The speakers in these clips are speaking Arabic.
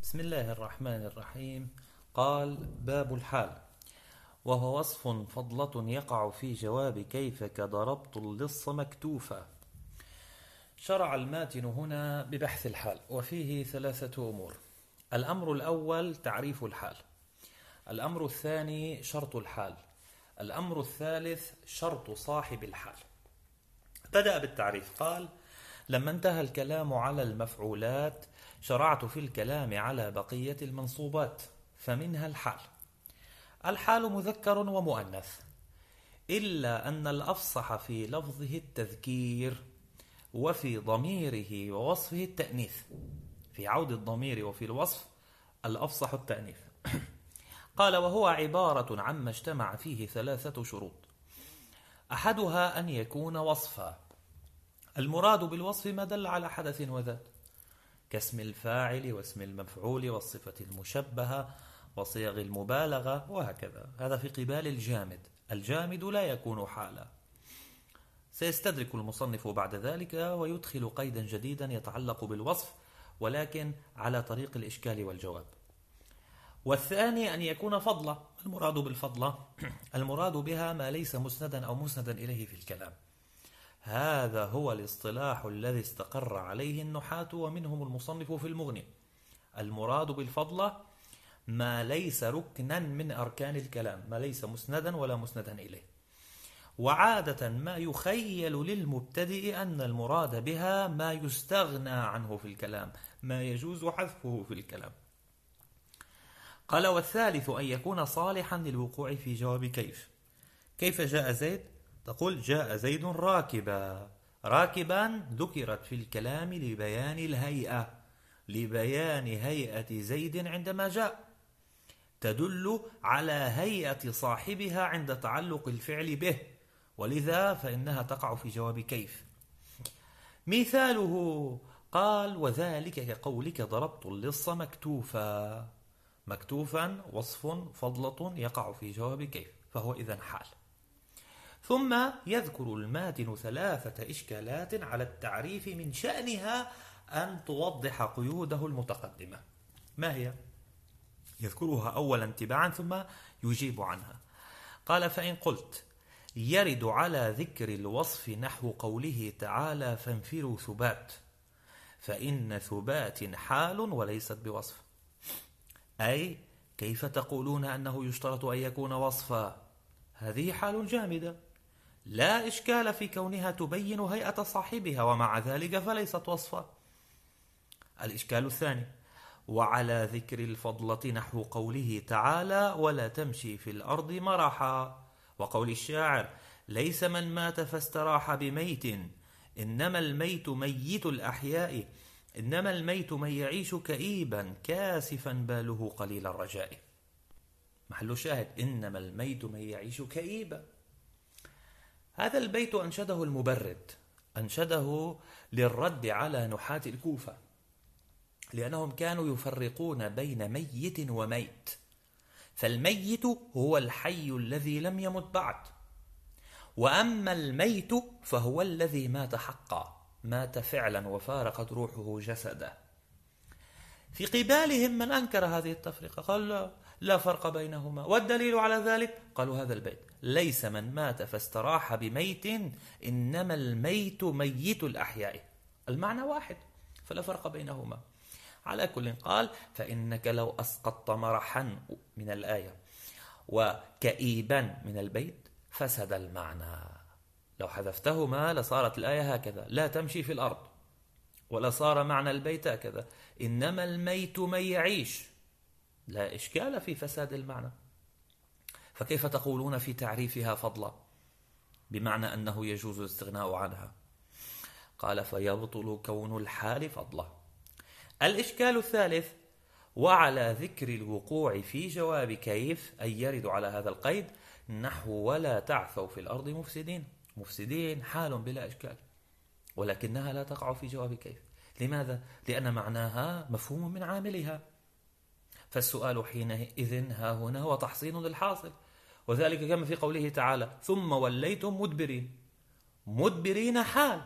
بسم الله الرحمن الرحيم. قال: باب الحال، وهو وصف فضلة يقع في جواب كيف كضربت اللص مكتوفا. شرع الماتن هنا ببحث الحال، وفيه ثلاثة أمور. الأمر الأول تعريف الحال، الأمر الثاني شرط الحال، الأمر الثالث شرط صاحب الحال. بدأ بالتعريف، قال: لما انتهى الكلام على المفعولات شرعت في الكلام على بقية المنصوبات، فمنها الحال. الحال مذكر ومؤنث، إلا أن الأفصح في لفظه التذكير، وفي ضميره ووصفه التأنيث. في عود الضمير وفي الوصف الأفصح التأنيث. قال: وهو عبارة عما اجتمع فيه ثلاثة شروط. أحدها أن يكون وصفا. المراد بالوصف ما دل على حدث وذات، كاسم الفاعل واسم المفعول والصفة المشبهة وصيغ المبالغة وهكذا. هذا في قبال الجامد. الجامد لا يكون حالا. سيستدرك المصنف بعد ذلك ويدخل قيدا جديدا يتعلق بالوصف، ولكن على طريق الإشكال والجواب. والثاني أن يكون فضلة. المراد بالفضلة المراد بها ما ليس مسندا أو مسندا إليه في الكلام. هذا هو الاصطلاح الذي استقر عليه النحاة ومنهم المصنف في المغني. المراد بالفضلة ما ليس ركنا من أركان الكلام، ما ليس مسندا ولا مسندا إليه. وعادة ما يخيل للمبتدئ أن المراد بها ما يستغنى عنه في الكلام، ما يجوز حذفه في الكلام. قال: والثالث أن يكون صالحا للوقوع في جواب كيف جاء زيد؟ تقول: جاء زيد راكبا. راكبا ذكرت في الكلام لبيان الهيئة، لبيان هيئة زيد عندما جاء، تدل على هيئة صاحبها عند تعلق الفعل به، ولذا فإنها تقع في جواب كيف. مثاله، قال: وذلك كقولك ضربت اللص مكتوفا. مكتوفا وصف فضلة يقع في جواب كيف، فهو إذن حال. ثم يذكر الماتن ثلاثة إشكالات على التعريف من شأنها أن توضح قيوده المتقدمة. ما هي؟ يذكرها أولا تباعا ثم يجيب عنها. قال: فإن قلت يرد على ذكر الوصف نحو قوله تعالى: فانفروا ثبات، فإن ثبات حال وليست بوصف. أي كيف تقولون أنه يشترط أن يكون وصفا؟ هذه حال جامدة، لا إشكال في كونها تبين هيئة صاحبها، ومع ذلك فليست وصفا. الإشكال الثاني: وعلى ذكر الفضلة نحو قوله تعالى: ولا تمشي في الأرض مرحا، وقول الشاعر: ليس من مات فاستراح بميت، إنما الميت ميت الأحياء، إنما الميت من يعيش كئيبا كاسفا باله قليل الرجاء. محل شاهد: إنما الميت من يعيش كئيبا. هذا البيت أنشده المبرد، أنشده للرد على نحاة الكوفة، لأنهم كانوا يفرقون بين ميت وميت. فالميت هو الحي الذي لم يمت بعد، وأما الميت فهو الذي مات حقا، مات فعلا وفارقت روحه جسده. في قبالهم من أنكر هذه التفرقة، قال: لا فرق بينهما، والدليل على ذلك قالوا هذا البيت: ليس من مات فاستراح بميت، إنما الميت ميت الأحياء. المعنى واحد، فلا فرق بينهما. على كل قال: فإنك لو أسقطت مرحا من الآية وكئيبا من البيت فسد المعنى. لو حذفتهما لصارت الآية هكذا: لا تمشي في الأرض، ولا صار معنى البيت هكذا: إنما الميت من يعيش. لا إشكال في فساد المعنى. فكيف تقولون في تعريفها فضلا بمعنى أنه يجوز الاستغناء عنها؟ قال: فيبطل كون الحال فضلا. الإشكال الثالث: وعلى ذكر الوقوع في جواب كيف، أي يرد على هذا القيد، نحو ولا تعثوا في الأرض مفسدين. مفسدين حال بلا إشكال، ولكنها لا تقع في جواب كيف. لماذا؟ لأن معناها مفهوم من عاملها. فالسؤال حينئذ ها هنا هو تحصين للحاصل، وذلك كما في قوله تعالى: ثم وليتم مدبرين. مدبرين حال،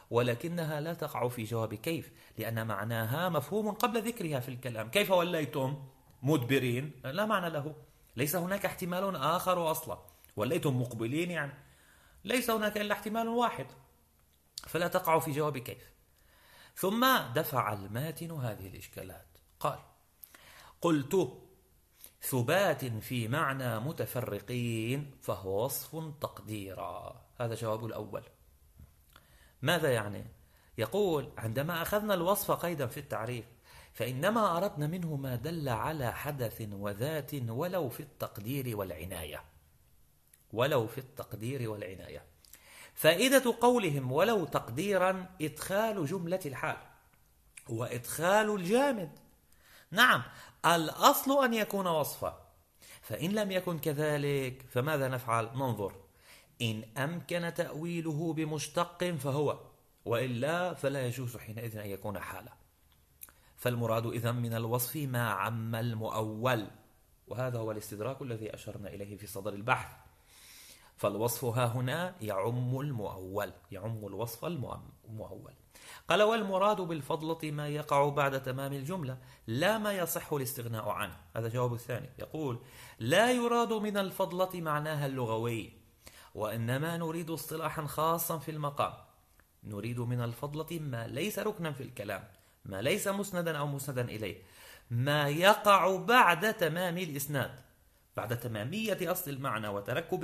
ولكنها لا تقع في جواب كيف، لأن معناها مفهوم قبل ذكرها في الكلام. كيف وليتم مدبرين لا معنى له، ليس هناك احتمال آخر أصلا. وليتم مقبلين يعني ليس هناك إلا احتمال واحد، فلا تقع في جواب كيف. ثم دفع الماتن هذه الإشكالات، قال: قلت: ثبات في معنى متفرقين فهو وصف تقديرا. هذا جواب الأول. ماذا يعني؟ يقول: عندما أخذنا الوصف قيدا في التعريف فإنما أردنا منه ما دل على حدث وذات ولو في التقدير والعناية. ولو في التقدير والعناية. فائدة قولهم ولو تقديرا إدخال جملة الحال وإدخال الجامد. نعم، الأصل أن يكون وصفا، فإن لم يكن كذلك فماذا نفعل؟ ننظر. إن أمكن تأويله بمشتق فهو، وإلا فلا يجوز حينئذ أن يكون حالا. فالمراد إذن من الوصف ما عم المؤول، وهذا هو الاستدراك الذي أشرنا إليه في صدر البحث. فالوصف ها هنا يعم المؤول، يعم الوصف المؤول. قال: والمراد بالفضلة ما يقع بعد تمام الجملة لا ما يصح الاستغناء عنه. هذا جواب الثاني. يقول: لا يراد من الفضلة معناها اللغوي، وإنما نريد اصطلاحا خاصا في المقام. نريد من الفضلة ما ليس ركنا في الكلام، ما ليس مسندا أو مسندا إليه، ما يقع بعد تمام الإسناد، بعد تمامية أصل المعنى وتركب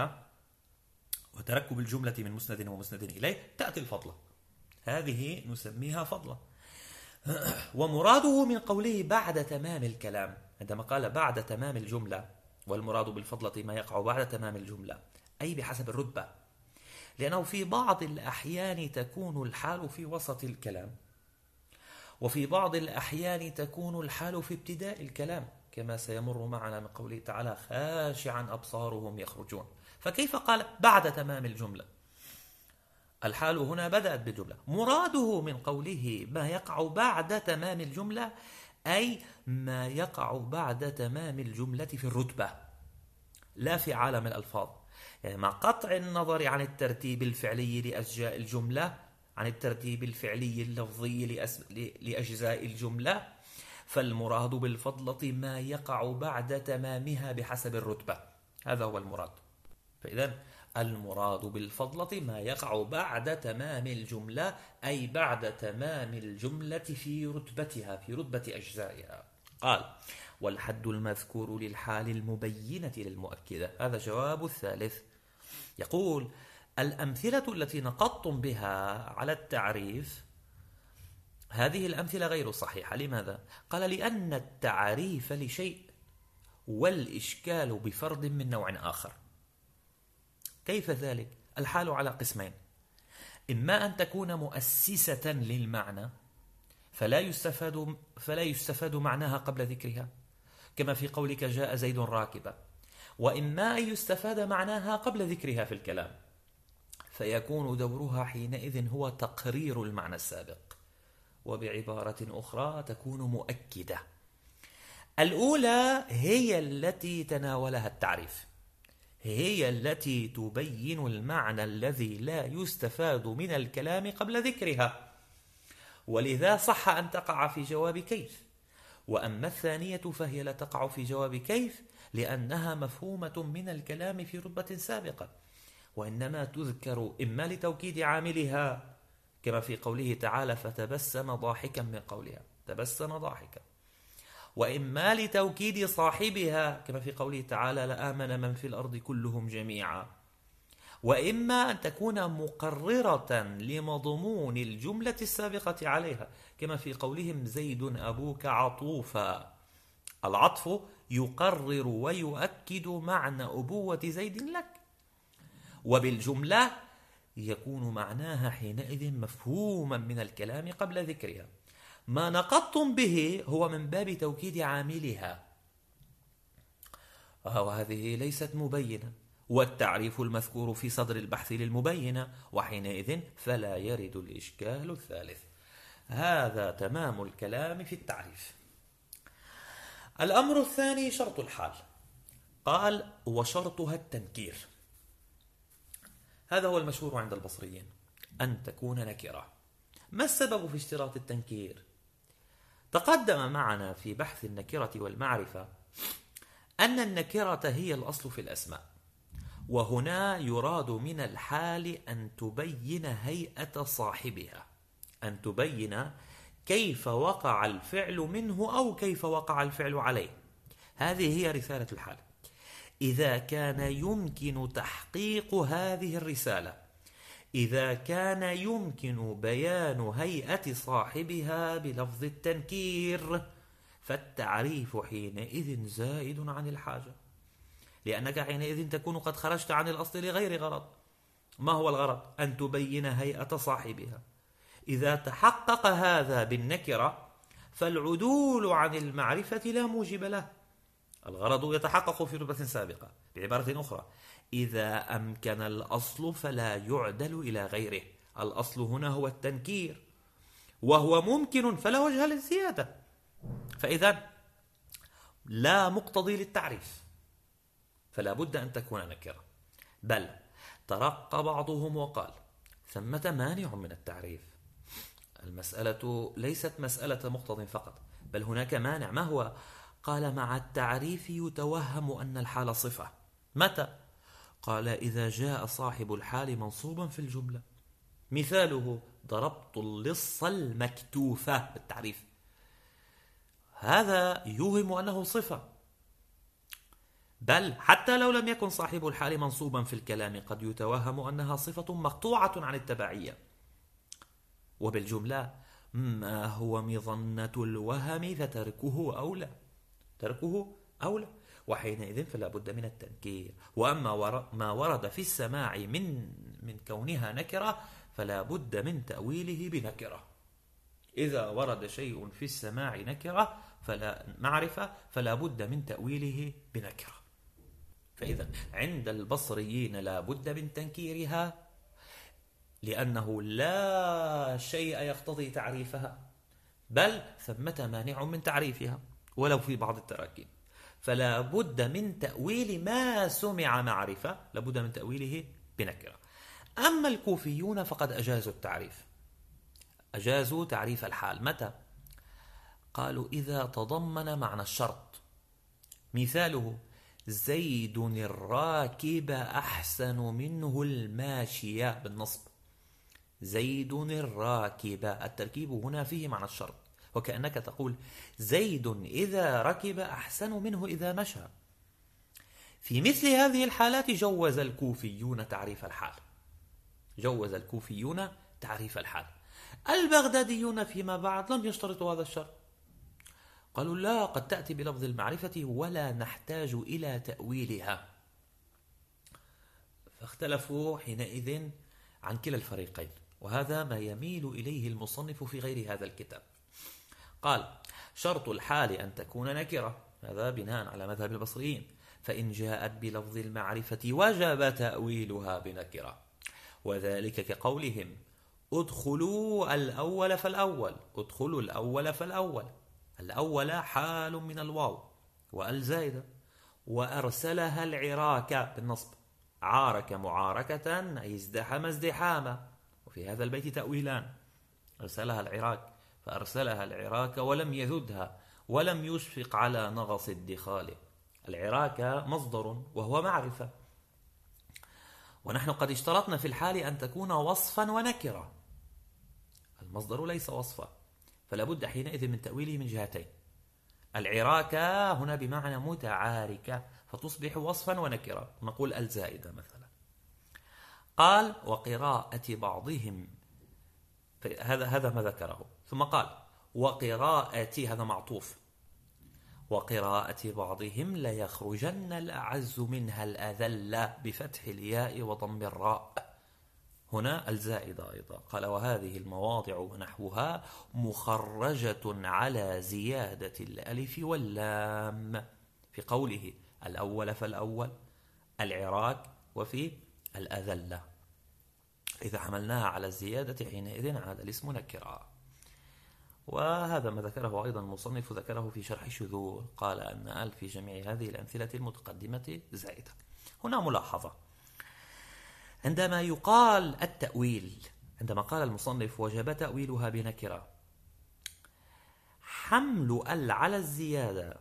الجملة من مسند ومسند إليه تأتي الفضلة. هذه نسميها فضلة. ومراده من قوله بعد تمام الكلام، عندما قال بعد تمام الجملة، والمراد بالفضلة ما يقع بعد تمام الجملة، أي بحسب الرتبة، لأنه في بعض الأحيان تكون الحال في وسط الكلام، وفي بعض الأحيان تكون الحال في ابتداء الكلام، كما سيمر معنا من قوله تعالى: خاشعا أبصارهم يخرجون. فكيف قال بعد تمام الجملة؟ الحال هنا بدأت بالجملة. مراده من قوله ما يقع بعد تمام الجملة أي ما يقع بعد تمام الجملة في الرتبة، لا في عالم الألفاظ. يعني مع قطع النظر عن الترتيب الفعلي لأجزاء الجملة، عن الترتيب الفعلي اللفظي لأجزاء الجملة، فالمراد بالفضلة ما يقع بعد تمامها بحسب الرتبة. هذا هو المراد. فإذن المراد بالفضلة ما يقع بعد تمام الجملة، أي بعد تمام الجملة في رتبتها، في رتبة أجزائها. قال: والحد المذكور للحال المبينة للمؤكدة. هذا جواب الثالث. يقول: الأمثلة التي نقضتم بها على التعريف هذه الأمثلة غير صحيحة. لماذا؟ قال: لأن التعريف لشيء والإشكال بفرد من نوع آخر. كيف ذلك؟ الحال على قسمين: إما أن تكون مؤسسة للمعنى فلا يستفاد معناها قبل ذكرها، كما في قولك جاء زيد راكبا، وإما أن يستفاد معناها قبل ذكرها في الكلام، فيكون دورها حينئذ هو تقرير المعنى السابق، وبعبارة أخرى تكون مؤكدة. الأولى هي التي تناولها التعريف، هي التي تبين المعنى الذي لا يستفاد من الكلام قبل ذكرها، ولذا صح أن تقع في جواب كيف. وأما الثانية فهي لا تقع في جواب كيف لأنها مفهومة من الكلام في رتبة سابقة، وإنما تذكر إما لتوكيد عاملها، كما في قوله تعالى: فتبسم ضاحكا من قولها، تبسم ضاحكا، وإما لتوكيد صاحبها، كما في قوله تعالى: لآمن من في الأرض كلهم جميعا، وإما أن تكون مقررة لمضمون الجملة السابقة عليها، كما في قولهم: زيد أبوك عطوفا. العطف يقرر ويؤكد معنى أبوة زيد لك، وبالجملة يكون معناها حينئذ مفهوما من الكلام قبل ذكرها. ما نقضتم به هو من باب توكيد عاملها، وهذه ليست مبينة، والتعريف المذكور في صدر البحث للمبينة، وحينئذ فلا يرد الإشكال الثالث. هذا تمام الكلام في التعريف. الأمر الثاني شرط الحال. قال: وشرطها التنكير. هذا هو المشهور عند البصريين. أن تكون نكرة. ما السبب في اشتراط التنكير؟ تقدم معنا في بحث النكرة والمعرفة أن النكرة هي الأصل في الأسماء، وهنا يراد من الحال أن تبين هيئة صاحبها، أن تبين كيف وقع الفعل منه أو كيف وقع الفعل عليه. هذه هي رسالة الحال. إذا كان يمكن تحقيق هذه الرسالة، إذا كان يمكن بيان هيئة صاحبها بلفظ التنكير، فالتعريف حينئذ زائد عن الحاجة، لأنك حينئذ تكون قد خرجت عن الأصل لغير غرض. ما هو الغرض؟ أن تبين هيئة صاحبها. إذا تحقق هذا بالنكرة فالعدول عن المعرفة لا موجب له. الغرض يتحقق في رتبة سابقة. بعبارة أخرى، إذا أمكن الأصل فلا يعدل إلى غيره. الأصل هنا هو التنكير، وهو ممكن فلا وجه للزيادة، فإذا لا مقتضي للتعريف، فلا بد أن تكون نكرة. بل ترقى بعضهم وقال ثمة مانع من التعريف. المسألة ليست مسألة مقتض فقط، بل هناك مانع. ما هو؟ قال مع التعريف يتوهم أن الحال صفة. متى؟ قال إذا جاء صاحب الحال منصوبا في الجملة. مثاله ضربت اللص المكتوفة بالتعريف، هذا يوهم أنه صفة. بل حتى لو لم يكن صاحب الحال منصوبا في الكلام قد يتوهم أنها صفة مقطوعة عن التبعية. وبالجملة ما هو مظنة الوهم فتركه أولى، تركه أولى، وحينئذ فلا بد من التنكير. وأما ما ورد في السماع من كونها نكرة فلا بد من تأويله بنكرة. إذا ورد شيء في السماع نكرة فلا معرفة فلا بد من تأويله بنكرة. فإذا عند البصريين لا بد من تنكيرها، لأنه لا شيء يقتضي تعريفها، بل ثمة مانع من تعريفها ولو في بعض التراكيب. فلا بد من تأويل ما سمع معرفة، لا بد من تأويله بنكرة. أما الكوفيون فقد أجازوا التعريف، أجازوا تعريف الحال. متى؟ قالوا إذا تضمن معنى الشرط. مثاله زيد الراكب أحسن منه الماشية بالنصب. زيد الراكب، التركيب هنا فيه معنى الشرط، وكأنك تقول زيد إذا ركب أحسن منه إذا مشى. في مثل هذه الحالات جوز الكوفيون تعريف الحال، جوز الكوفيون تعريف الحال. البغداديون فيما بعد لم يشترطوا هذا الشرط، قالوا لا، قد تأتي بلفظ المعرفة ولا نحتاج إلى تأويلها. فاختلفوا حينئذ عن كلا الفريقين، وهذا ما يميل إليه المصنف في غير هذا الكتاب. قال شرط الحال أن تكون نكرة، هذا بناء على مذهب البصريين، فإن جاءت بلفظ المعرفة وجب تأويلها بنكرة، وذلك كقولهم ادخلوا الأول فالأول، ادخلوا الأول فالأول. الأول حال من الواو والزائدة، وأرسلها العراك بالنصب، عارك معاركة أي ازدحم ازدحاما. وفي هذا البيت تأويلان، أرسلها العراك فأرسلها العراك ولم يذدها ولم يشفق على نغص الدخال. العراك مصدر وهو معرفة، ونحن قد اشترطنا في الحال أن تكون وصفا ونكرة، المصدر ليس وصفا، فلا بد حينئذ من تأويله من جهتين. العراك هنا بمعنى متعاركة فتصبح وصفا ونكرة، نقول الزائدة مثلا. قال وقراءة بعضهم، هذا ما ذكره، ثم قال وقراءة، هذا معطوف، وقراءة بعضهم ليخرجن الأعز منها الأذل بفتح الياء وضم الراء، هنا الزائدة أيضا. قال وهذه المواضع ونحوها مخرجة على زيادة الألف واللام في قوله الأول فالأول، العراك، وفي الأذلة. إذا حملناها على الزيادة حينئذ عاد الاسم نكرا. وهذا ما ذكره أيضا المصنف، ذكره في شرح الشذوذ، قال أن أل في جميع هذه الأمثلة المتقدمة زائدة. هنا ملاحظة، عندما يقال التأويل، عندما قال المصنف وجب تأويلها بنكرة، حمل ال على الزيادة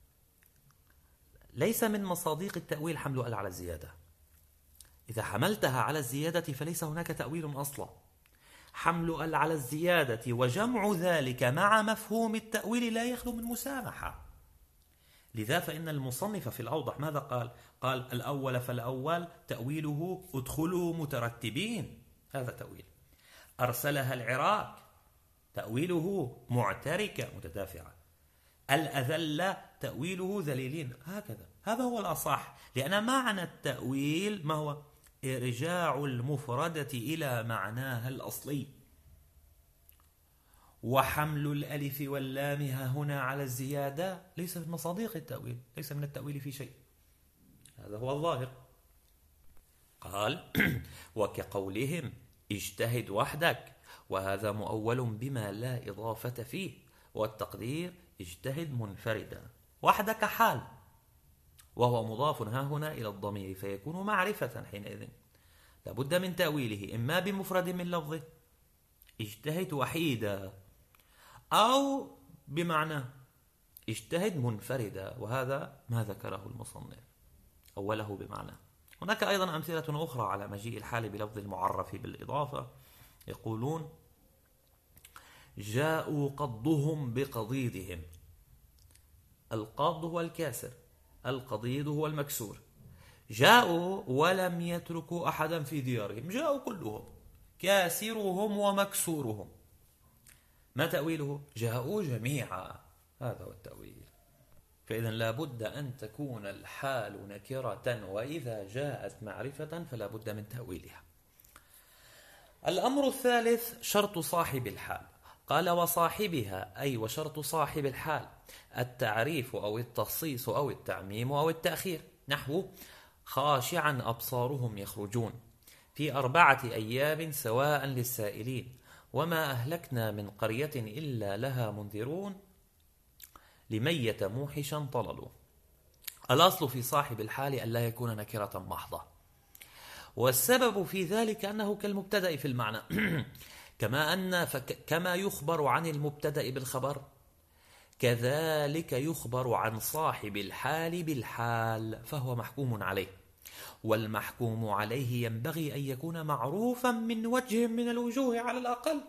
ليس من مصادق التأويل. حمل ال على الزيادة، إذا حملتها على الزيادة فليس هناك تأويل أصلا. حمل ال على الزيادة وجمع ذلك مع مفهوم التأويل لا يخلو من مسامحة. لذا فإن المصنف في الأوضح ماذا قال؟ قال الأول فالأول تأويله ادخلوا مترتبين، هذا تأويل. أرسلها العراق، تأويله معتركة متدافعة. الأذل تأويله ذليلين، هكذا. هذا هو الأصح، لأن معنى التأويل ما هو؟ إرجاع المفردة إلى معناها الأصلي. وحمل الألف واللام هنا على الزيادة ليس من مصادق التأويل، ليس من التأويل في شيء، هذا هو الظاهر. قال وكقولهم اجتهد وحدك، وهذا مؤول بما لا إضافة فيه، والتقدير اجتهد منفردا. وحدك حال، وهو مضاف ها هنا إلى الضمير، فيكون معرفة حينئذ لابد من تأويله إما بمفرد من لفظه اجتهد وحيدا، أو بمعنى اجتهد منفردا، وهذا ما ذكره المصنف أوله بمعنى. هناك أيضا أمثلة أخرى على مجيء الحال بلفظ المعرف بالإضافة. يقولون جاءوا قضهم بقضيضهم، القاض هو الكاسر، القضيض هو المكسور. جاءوا ولم يتركوا أحدا في ديارهم، جاءوا كلهم، كاسرهم ومكسورهم. ما تأويله؟ جاءوا جميعا، هذا هو التأويل. فإذا لابد أن تكون الحال نكرة، وإذا جاءت معرفة فلا بد من تأويلها. الأمر الثالث شرط صاحب الحال. قال وصاحبها أي وشرط صاحب الحال التعريف أو التخصيص أو التعميم أو التأخير، نحو خاشعا أبصارهم يخرجون، في 4 أيام سواء للسائلين، وما أهلكنا من قرية إلا لها منذرون، لميت موحشا طللوا. الأصل في صاحب الحال أن لا يكون نكرة محضة، والسبب في ذلك أنه كالمبتدأ في المعنى كما يخبر عن المبتدأ بالخبر، كذلك يخبر عن صاحب الحال بالحال، فهو محكوم عليه، والمحكوم عليه ينبغي أن يكون معروفا من وجه من الوجوه على الأقل،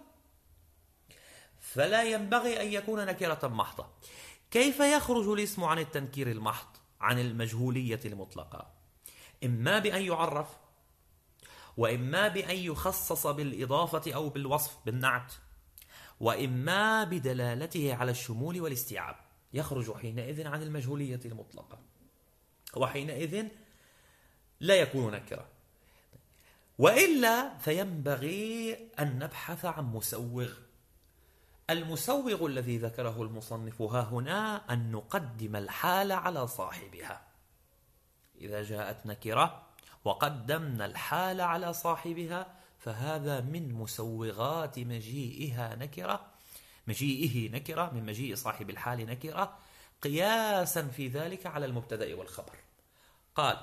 فلا ينبغي أن يكون نكرة محضة. كيف يخرج الاسم عن التنكير المحض، عن المجهولية المطلقة؟ إما بأن يعرف، وإما بأن يخصص بالإضافة أو بالوصف بالنعت، وإما بدلالته على الشمول والاستيعاب، يخرج حينئذ عن المجهولية المطلقة، وحينئذ لا يكون نكرة. وإلا فينبغي أن نبحث عن مسوغ. المسوغ الذي ذكره المصنف ها هنا أن نقدم الحال على صاحبها. إذا جاءت نكرة وقدمنا الحال على صاحبها فهذا من مسوغات مجيئه نكرة، من مجيء صاحب الحال نكرة، قياسا في ذلك على المبتدأ والخبر. قال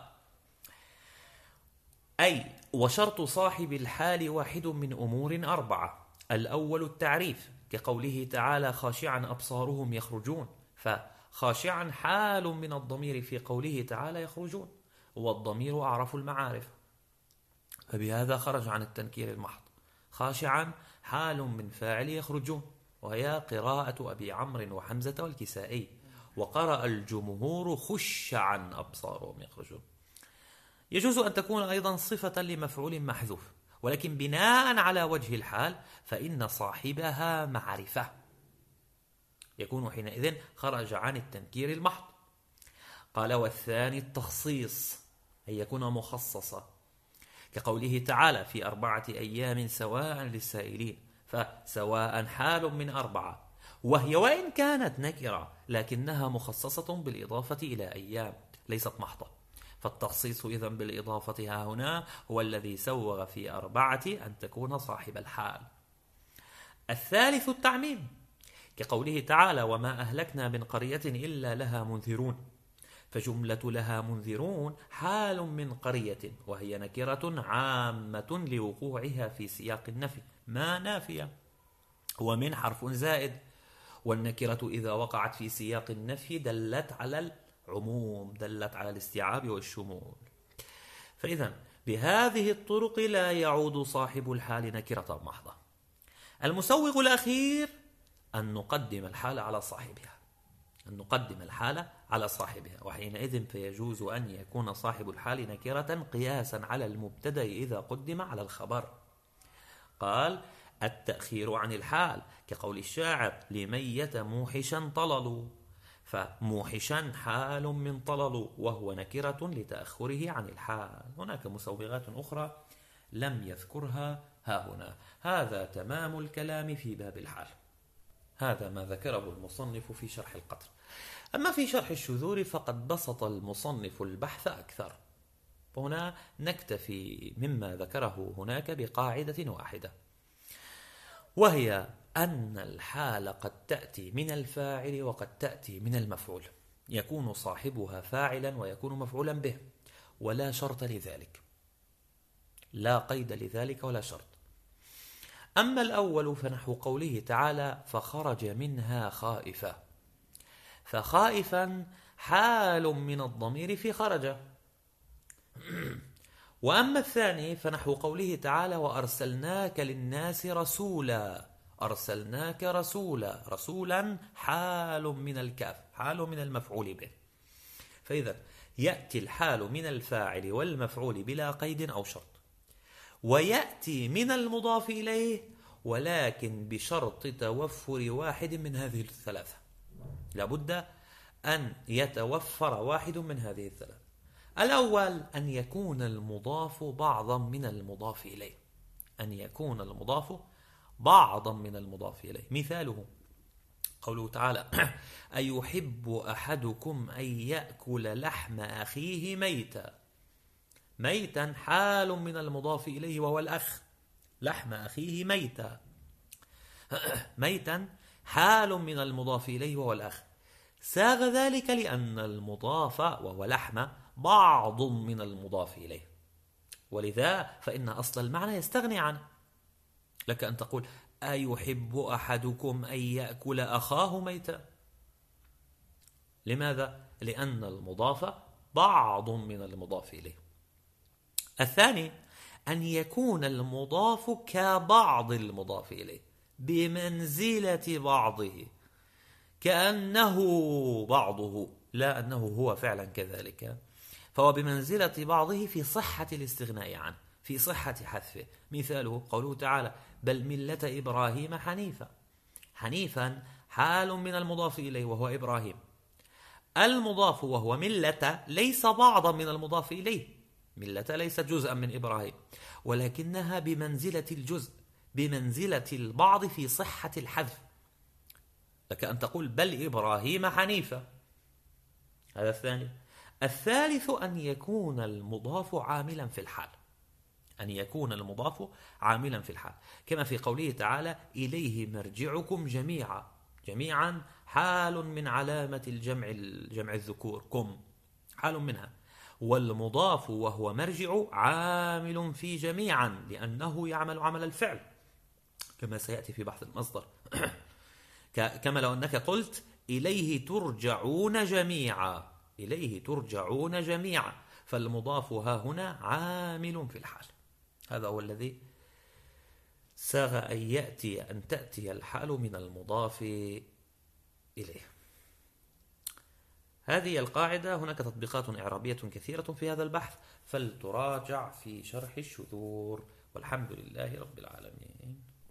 أي وشرط صاحب الحال واحد من أمور 4. الأول التعريف، كقوله تعالى خاشعا أبصارهم يخرجون، فخاشعا حال من الضمير في قوله تعالى يخرجون، والضمير أعرف المعارف، فبهذا خرج عن التنكير المحض. خاشعا حال من فاعل يخرجون، وهي قراءة أبي عمرو وحمزة والكسائي، وقرأ الجمهور خشعا أبصارهم يخرجون. يجوز أن تكون أيضا صفة لمفعول محذوف، ولكن بناء على وجه الحال فإن صاحبها معرفة، يكون حينئذ خرج عن التنكير المحض. قال والثاني التخصيص، أن يكون مخصصا، كقوله تعالى في 4 أيام سواء للسائلين، فسواء حال من 4، وهي وإن كانت نكرة لكنها مخصصة بالإضافة إلى أيام، ليست محضة. فالتخصيص إذن بالإضافة ها هنا هو الذي سوغ في 4 أن تكون صاحب الحال. الثالث التعميم، كقوله تعالى وما أهلكنا من قرية إلا لها منذرون، فجملة لها منذرون حال من قرية، وهي نكرة عامة لوقوعها في سياق النفي ما نافية، ومن حرف زائد، والنكرة إذا وقعت في سياق النفي دلت على العموم، دلت على الاستيعاب والشمول. فإذا بهذه الطرق لا يعود صاحب الحال نكرة محضة. المسوغ الأخير أن نقدم الحال على صاحبها، أن نقدم الحال على صاحبها، وحينئذ فيجوز أن يكون صاحب الحال نكرة قياسا على المبتدأ إذا قدم على الخبر. قال: التأخير عن الحال كقول الشاعر: لميت موحشا طلل، فموحشا حال من طلل، وهو نكرة لتأخره عن الحال. هناك مسوغات أخرى لم يذكرها ها هنا. هذا تمام الكلام في باب الحال. هذا ما ذكره المصنف في شرح القطر. أما في شرح الشذور فقد بسط المصنف البحث أكثر، وهنا نكتفي مما ذكره هناك بقاعدة واحدة، وهي أن الحال قد تأتي من الفاعل وقد تأتي من المفعول، يكون صاحبها فاعلا ويكون مفعولا به، ولا شرط لذلك، لا قيد لذلك ولا شرط. أما الأول فنحو قوله تعالى: فخرج منها خائفا، فخائفا حال من الضمير في خرج. وأما الثاني فنحو قوله تعالى: وأرسلناك للناس رسولا، أرسلناك رسولا، رسولا حال من الكاف، حال من المفعول به. فإذا يأتي الحال من الفاعل والمفعول بلا قيد أو شرط، ويأتي من المضاف إليه ولكن بشرط توفر واحد من هذه الثلاثة. لابد أن يتوفر واحد من هذه الثلاثة. الأول أن يكون المضاف بعضا من المضاف إليه، أن يكون المضاف بعضا من المضاف إليه. مثاله قوله تعالى: أيحب أحدكم أن يأكل لحم أخيه ميتا، ميتا حال من المضاف إليه وهو الأخ، لحم أخيه ميتا، ميتا حال من المضاف إليه وهو الأخ. ساغ ذلك لأن المضاف وهو لحم بعض من المضاف إليه، ولذا فإن أصل المعنى يستغني عنه. لك أن تقول: أيحب أحدكم أن يأكل أخاه ميتا. لماذا؟ لأن المضاف بعض من المضاف إليه. الثاني أن يكون المضاف كبعض المضاف إليه، بمنزلة بعضه، كأنه بعضه، لا أنه هو فعلا كذلك، فهو بمنزلة بعضه في صحة الاستغناء عنه، في صحة حذفه. مثاله قوله تعالى: بل ملة إبراهيم حنيفا، حنيفا حال من المضاف إليه وهو إبراهيم. المضاف وهو ملة ليس بعضا من المضاف إليه، ملة ليست جزءا من إبراهيم، ولكنها بمنزلة الجزء، بمنزلة البعض في صحة الحذف. لك أن تقول: بل إبراهيم حنيفا. هذا الثاني. الثالث أن يكون المضاف عاملا في الحال، أن يكون المضاف عاملا في الحال، كما في قوله تعالى: إليه مرجعكم جميعا، جميعا حال من علامة الجمع الذكور، كم حال منها، والمضاف وهو مرجع عامل في جميعا لأنه يعمل عمل الفعل، كما سيأتي في بحث المصدر. كما لو أنك قلت: إليه ترجعون جميعا، إليه ترجعون جميعا، فالمضاف ها هنا عامل في الحال. هذا هو الذي ساغ أن تأتي الحال من المضاف إليه. هذه القاعدة. هناك تطبيقات إعرابية كثيرة في هذا البحث، فلتراجع في شرح الشذور، والحمد لله رب العالمين.